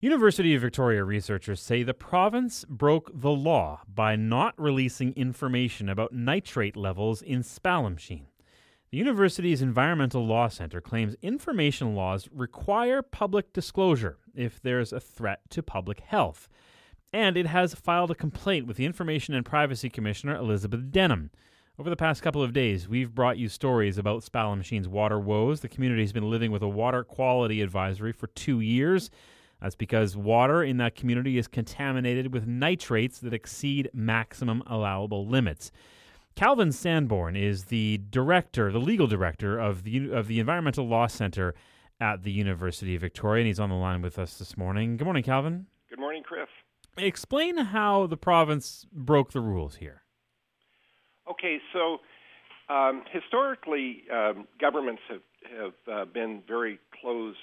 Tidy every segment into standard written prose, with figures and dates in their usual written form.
University of Victoria researchers say the province broke the law by not releasing information about nitrate levels in Spalumsheen. The university's Environmental Law Centre claims information laws require public disclosure if there's a threat to public health. And it has filed a complaint with the Information and Privacy Commissioner, Elizabeth Denham. Over the past couple of days, we've brought you stories about Spalumsheen's water woes. The community has been living with a water quality advisory for 2 years. That's because water in that community is contaminated with nitrates that exceed maximum allowable limits. Calvin Sanborn is the legal director of the Environmental Law Centre at the University of Victoria, and he's on the line with us this morning. Good morning, Calvin. Good morning, Chris. Explain how the province broke the rules here. Okay, so historically, governments have been very closed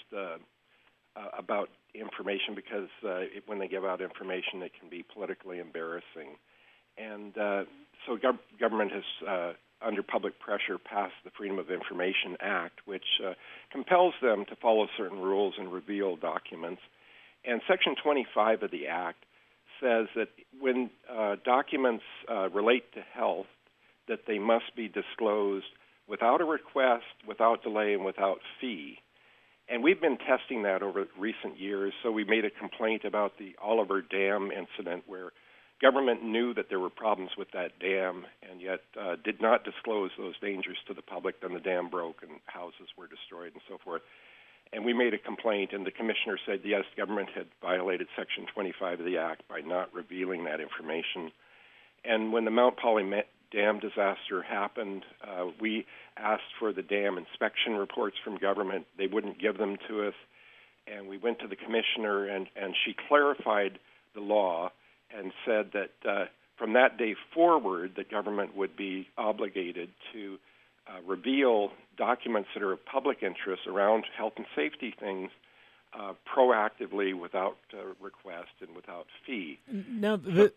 about information because when they give out information, it can be politically embarrassing. And so government has, under public pressure, passed the Freedom of Information Act, which compels them to follow certain rules and reveal documents. And Section 25 of the Act says that when documents relate to health, that they must be disclosed without a request, without delay, and without fee. And we've been testing that over recent years. So we made a complaint about the Oliver Dam incident where government knew that there were problems with that dam and yet did not disclose those dangers to the public. Then the dam broke and houses were destroyed and so forth. And we made a complaint, and the commissioner said, yes, government had violated Section 25 of the Act by not revealing that information. And when the Mount Polley dam disaster happened, we asked for the dam inspection reports from government. They wouldn't give them to us. And we went to the commissioner, and she clarified the law and said that from that day forward, the government would be obligated to reveal documents that are of public interest around health and safety things proactively without request and without fee. Now, the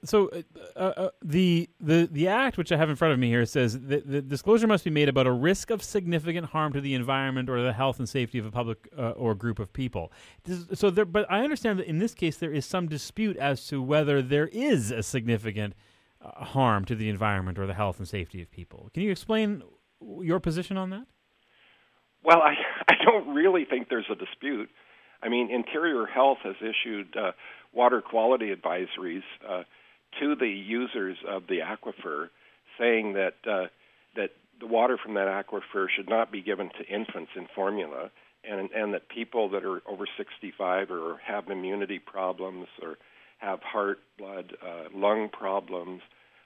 act, which I have in front of me here, says that the disclosure must be made about a risk of significant harm to the environment or the health and safety of a public or group of people. But I understand that in this case there is some dispute as to whether there is a significant harm to the environment or the health and safety of people. Can you explain your position on that? Well, I don't really think there's a dispute. I mean, Interior Health has issued water quality advisories to the users of the aquifer, saying that that the water from that aquifer should not be given to infants in formula, and that people that are over 65 or have immunity problems or have heart, blood, lung problems,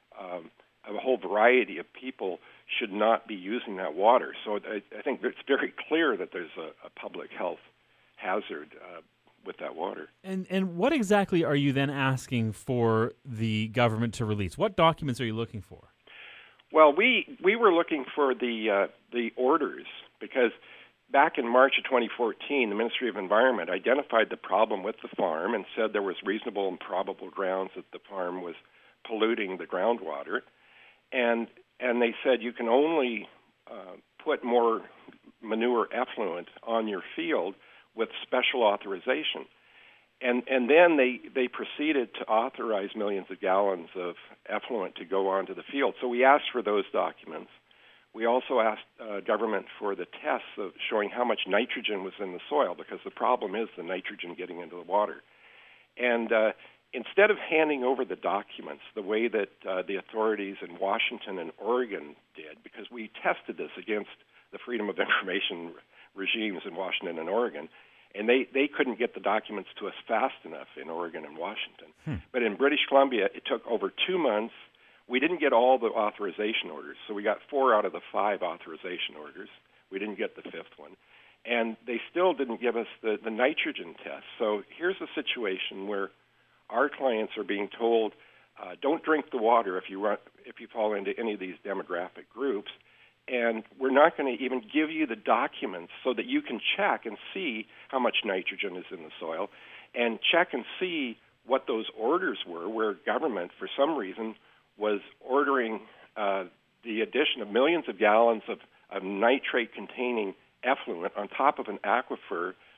a whole variety of people should not be using that water. So I think it's very clear that there's a public health hazard with that water. And what exactly are you then asking for the government to release? What documents are you looking for? Well, we were looking for the orders because back in March of 2014, the Ministry of Environment identified the problem with the farm and said there was reasonable and probable grounds that the farm was polluting the groundwater. And they said you can only put more manure effluent on your field with special authorization. And then they proceeded to authorize millions of gallons of effluent to go onto the field. So we asked for those documents. We also asked government for the tests of showing how much nitrogen was in the soil, because the problem is the nitrogen getting into the water. And instead of handing over the documents the way that the authorities in Washington and Oregon did, because we tested this against the Freedom of Information regimes in Washington and Oregon, and they couldn't get the documents to us fast enough in Oregon and Washington. But in British Columbia, it took over 2 months. We didn't get all the authorization orders, so we got 4 out of the 5 authorization orders. We didn't get the 5th one. And they still didn't give us the nitrogen test. So here's a situation where our clients are being told, don't drink the water if you fall into any of these demographic groups, and we're not going to even give you the documents so that you can check and see how much nitrogen is in the soil and check and see what those orders were, where government, for some reason, was ordering the addition of millions of gallons of nitrate-containing effluent on top of an aquifer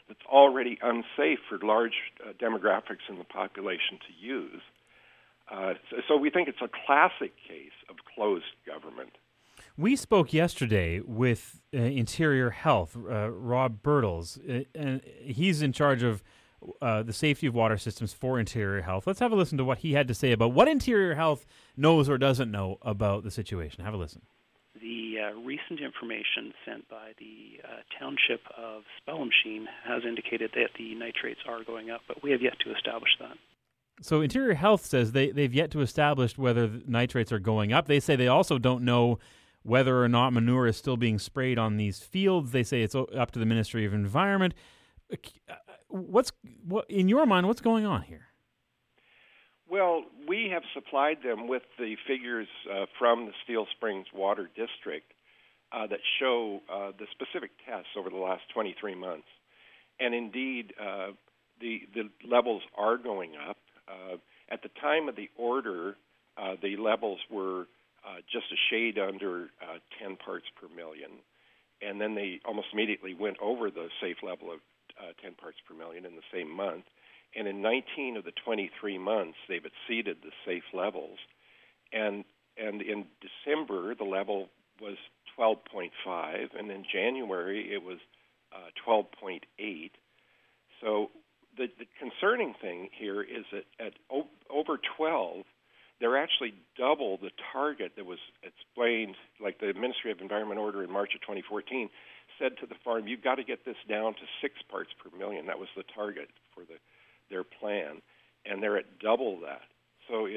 that's already unsafe for large demographics in the population to use. So we think it's a classic case of closed government. We spoke yesterday with Interior Health, Rob Birtles, and he's in charge of the safety of water systems for Interior Health. Let's have a listen to what he had to say about what Interior Health knows or doesn't know about the situation. Have a listen. The recent information sent by the township of Spellemsheen has indicated that the nitrates are going up, but we have yet to establish that. So Interior Health says they've yet to establish whether the nitrates are going up. They say they also don't know whether or not manure is still being sprayed on these fields. They say it's up to the Ministry of Environment. What in your mind, what's going on here? Well, we have supplied them with the figures from the Steel Springs Water District that show the specific tests over the last 23 months. And indeed, the levels are going up. At the time of the order, the levels were just a shade under 10 parts per million. And then they almost immediately went over the safe level of 10 parts per million in the same month. And in 19 of the 23 months, they've exceeded the safe levels. And in December, the level was 12.5, and in January, it was 12.8. So the concerning thing here is that at over 12, they're actually double the target that was explained, like the Ministry of Environment order in March of 2014 said to the farm, you've got to get this down to 6 parts per million. That was the target for their plan, and they're at double that. So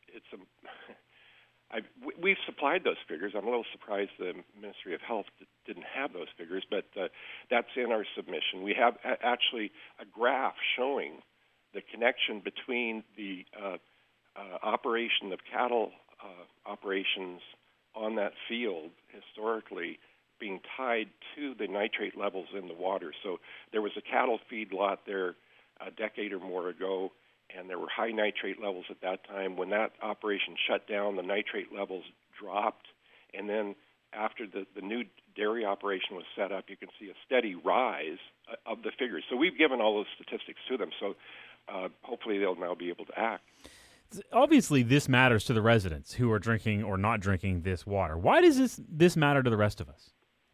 we've supplied those figures. I'm a little surprised the Ministry of Health didn't have those figures, but that's in our submission. We have actually a graph showing the connection between the operation of cattle operations on that field historically being tied to the nitrate levels in the water. So there was a cattle feed lot there a decade or more ago, and there were high nitrate levels at that time. When that operation shut down, the nitrate levels dropped, and then after the new dairy operation was set up, you can see a steady rise of the figures. So we've given all those statistics to them, so hopefully they'll now be able to act. Obviously, this matters to the residents who are drinking or not drinking this water. Why does this matter to the rest of us?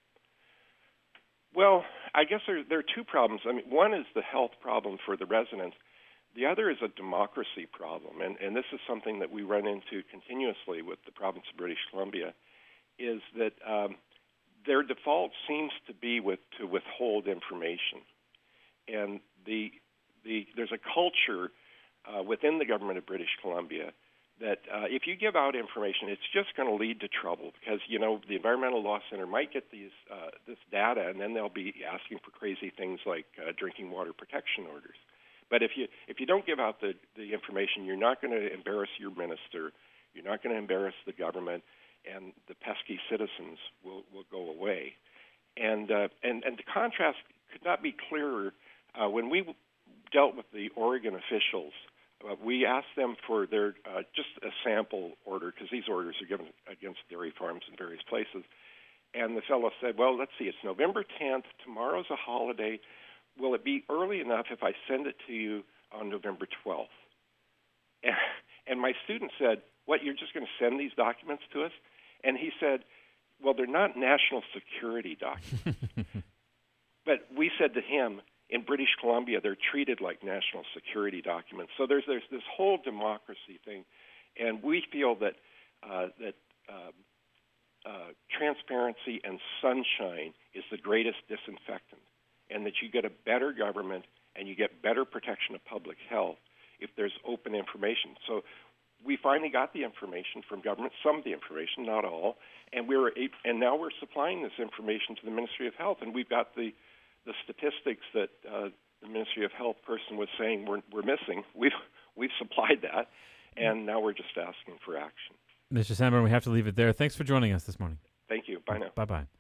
Well, I guess there are two problems. I mean, one is the health problem for the residents. The other is a democracy problem, and this is something that we run into continuously with the province of British Columbia, is that their default seems to be to withhold information. And there's a culture within the government of British Columbia that if you give out information, it's just going to lead to trouble because, the Environmental Law Center might get this data, and then they'll be asking for crazy things like drinking water protection orders. But if you don't give out the information, you're not going to embarrass your minister, you're not going to embarrass the government, and the pesky citizens will go away. And the contrast could not be clearer. When we dealt with the Oregon officials, we asked them for their just a sample order, because these orders are given against dairy farms in various places. And the fellow said, well, let's see, it's November 10th, tomorrow's a holiday. Will it be early enough if I send it to you on November 12th? And my student said, what, you're just going to send these documents to us? And he said, well, they're not national security documents. But we said to him, in British Columbia, they're treated like national security documents. So there's this whole democracy thing, and we feel that transparency and sunshine is the greatest disinfectant, and that you get a better government and you get better protection of public health if there's open information. So we finally got the information from government, some of the information, not all, and now we're supplying this information to the Ministry of Health, and we've got the statistics that the Ministry of Health person was saying we're missing. We've supplied that, and now we're just asking for action. Mr. Sanborn, we have to leave it there. Thanks for joining us this morning. Thank you. Bye now. Bye-bye.